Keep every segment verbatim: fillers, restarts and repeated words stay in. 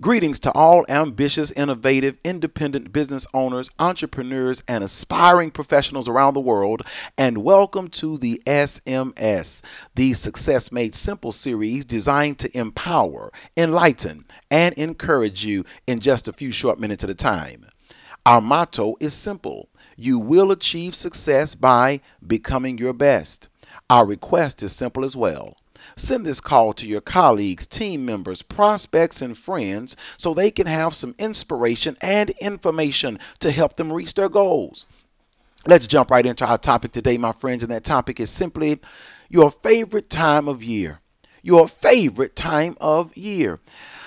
Greetings to all ambitious, innovative, independent business owners, entrepreneurs, and aspiring professionals around the world, and welcome to the S M S, the Success Made Simple series designed to empower, enlighten, and encourage you in just a few short minutes at a time. Our motto is simple: you will achieve success by becoming your best. Our request is simple as well. Send this call to your colleagues, team members, prospects, and friends so they can have some inspiration and information to help them reach their goals. Let's jump right into our topic today, my friends, and that topic is simply your favorite time of year. Your favorite time of year.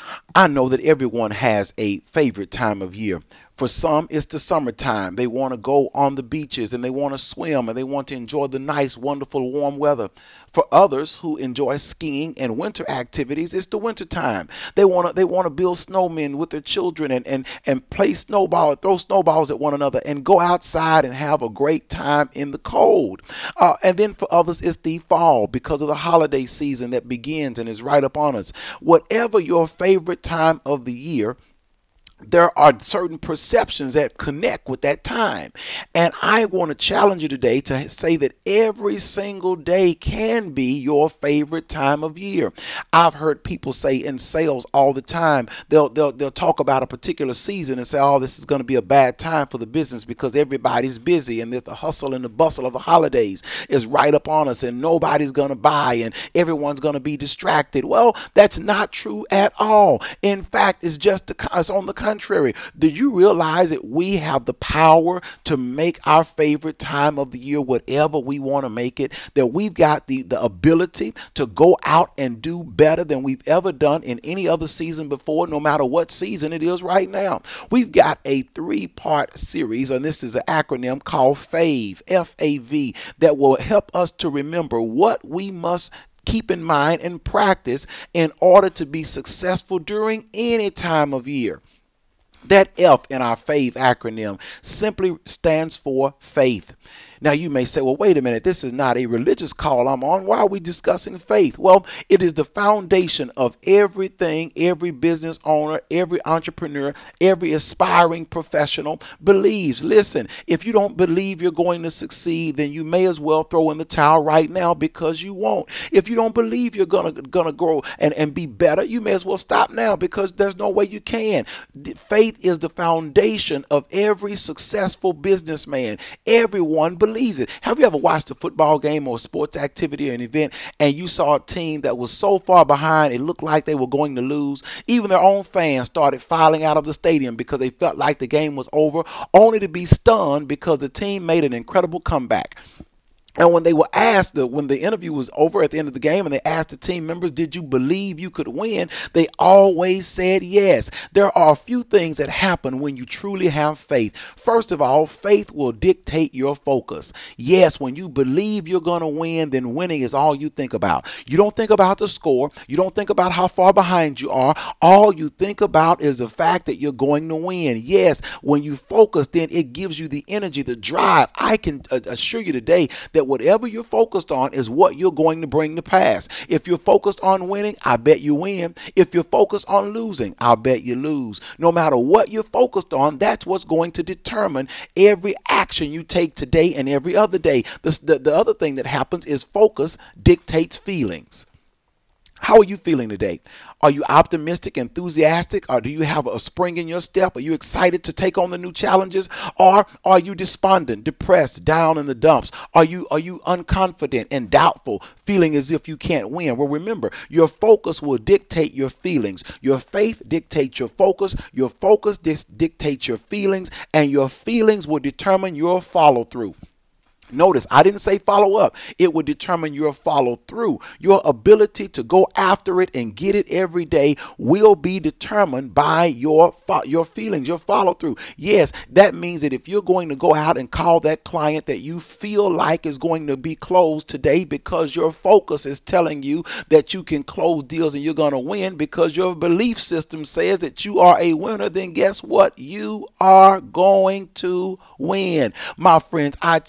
I know that everyone has a favorite time of year. For some, it's the summertime. They want to go on the beaches and they want to swim and they want to enjoy the nice, wonderful, warm weather. For others who enjoy skiing and winter activities, it's the wintertime. They want to they want to build snowmen with their children and, and, and play snowball, throw snowballs at one another and go outside and have a great time in the cold. Uh, and then for others, it's the fall because of the holiday season that begins and is right upon us. Whatever your favorite time of the year, there are certain perceptions that connect with that time. And I want to challenge you today to say that every single day can be your favorite time of year. I've heard people say in sales all the time, they'll they'll they'll talk about a particular season and say, oh, this is going to be a bad time for the business because everybody's busy and that the hustle and the bustle of the holidays is right upon us and nobody's going to buy and everyone's going to be distracted. Well, that's not true at all. In fact, it's just the, it's on the contrary. Do you realize that we have the power to make our favorite time of the year whatever we want to make it? That we've got the, the ability to go out and do better than we've ever done in any other season before, no matter what season it is right now. We've got a three-part series, and this is an acronym called FAVE, F A V, that will help us to remember what we must keep in mind and practice in order to be successful during any time of year. That F in our FAVE acronym simply stands for faith. Now you may say, well, wait a minute, this is not a religious call I'm on. Why are we discussing faith? Well, it is the foundation of everything every business owner, every entrepreneur, every aspiring professional believes. Listen, if you don't believe you're going to succeed, then you may as well throw in the towel right now because you won't. If you don't believe you're gonna gonna grow and, and be better, you may as well stop now because there's no way you can. Faith is the foundation of every successful businessman. Everyone believes believes it. Have you ever watched a football game or a sports activity or an event and you saw a team that was so far behind it looked like they were going to lose? Even their own fans started filing out of the stadium because they felt like the game was over, only to be stunned because the team made an incredible comeback. And when they were asked, the, when the interview was over at the end of the game and they asked the team members, did you believe you could win? They always said yes. There are a few things that happen when you truly have faith. First of all, faith will dictate your focus. Yes, when you believe you're going to win, then winning is all you think about. You don't think about the score. You don't think about how far behind you are. All you think about is the fact that you're going to win. Yes, when you focus, then it gives you the energy, the drive. I can assure you today that whatever you're focused on is what you're going to bring to pass. If you're focused on winning, I bet you win. If you're focused on losing, I'll bet you lose. No matter what you're focused on, that's what's going to determine every action you take today and every other day. The, the, the other thing that happens is focus dictates feelings. How are you feeling today? Are you optimistic, enthusiastic, or do you have a spring in your step? Are you excited to take on the new challenges? Or are you despondent, depressed, down in the dumps? Are you are you unconfident and doubtful, feeling as if you can't win? Well, remember, your focus will dictate your feelings. Your faith dictates your focus. Your focus dis- dictates your feelings, and your feelings will determine your follow through. Notice, I didn't say follow up. It would determine your follow through. Your ability to go after it and get it every day will be determined by your your feelings, your follow through. Yes, that means that if you're going to go out and call that client that you feel like is going to be closed today because your focus is telling you that you can close deals and you're going to win because your belief system says that you are a winner, then guess what? You are going to win. My friends, I challenge you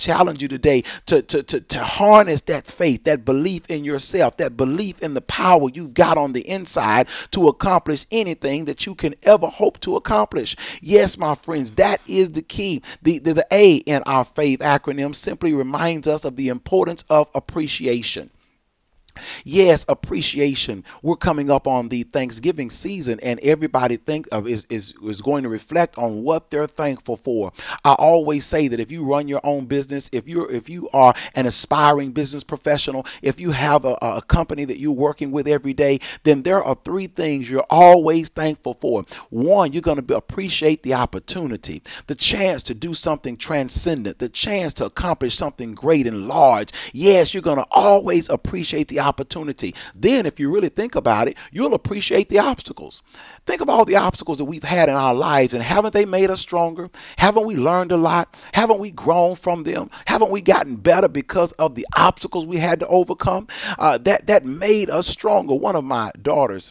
you today to, to, to, to harness that faith, that belief in yourself, that belief in the power you've got on the inside to accomplish anything that you can ever hope to accomplish. Yes, my friends, that is the key. The, the, the A in our faith acronym simply reminds us of the importance of appreciation. Yes, appreciation. We're coming up on the Thanksgiving season, and everybody think of is, is is going to reflect on what they're thankful for. I always say that if you run your own business, if you're if you are an aspiring business professional, if you have a, a company that you're working with every day, then there are three things you're always thankful for. One, you're going to appreciate the opportunity, the chance to do something transcendent, the chance to accomplish something great and large. Yes, you're going to always appreciate the opportunity. Then, if you really think about it, you'll appreciate the obstacles. Think of all the obstacles that we've had in our lives, and haven't they made us stronger? Haven't we learned a lot? Haven't we grown from them? Haven't we gotten better because of the obstacles we had to overcome? Uh, that that made us stronger. One of my daughters,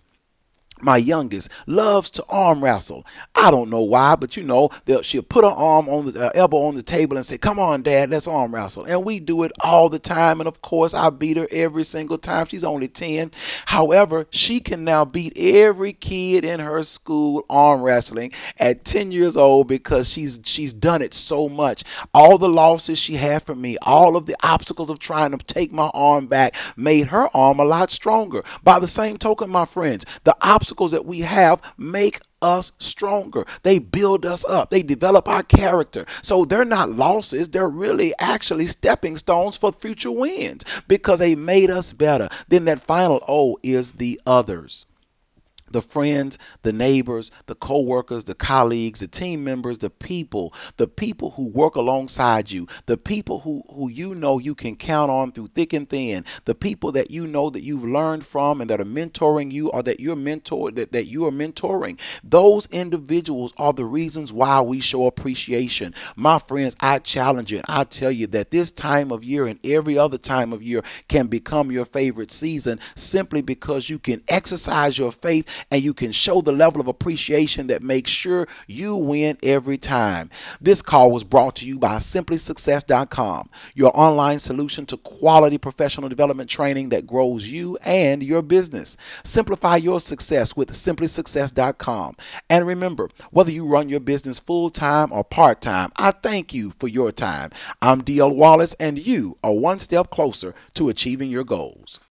my youngest, loves to arm wrestle. I don't know why, but you know, she'll put her arm on the uh, elbow on the table and say, "Come on, Dad, let's arm wrestle." And we do it all the time. And of course, I beat her every single time. She's only ten. However, she can now beat every kid in her school arm wrestling at ten years old because she's she's done it so much. All the losses she had from me, all of the obstacles of trying to take my arm back, made her arm a lot stronger. By the same token, my friends, the obstacles obstacles that we have make us stronger. They build us up. They develop our character. So they're not losses. They're really actually stepping stones for future wins because they made us better. Then that final O is the others. The friends, the neighbors, the co-workers, the colleagues, the team members, the people, the people who work alongside you, the people who, who you know you can count on through thick and thin, the people that you know that you've learned from and that are mentoring you or that you're mentor that, that you are mentoring. Those individuals are the reasons why we show appreciation. My friends, I challenge you and I tell you that this time of year and every other time of year can become your favorite season simply because you can exercise your faith and you can show the level of appreciation that makes sure you win every time. This call was brought to you by simply success dot com, your online solution to quality professional development training that grows you and your business. Simplify your success with simply success dot com. And remember, whether you run your business full-time or part-time, I thank you for your time. I'm D L Wallace, and you are one step closer to achieving your goals.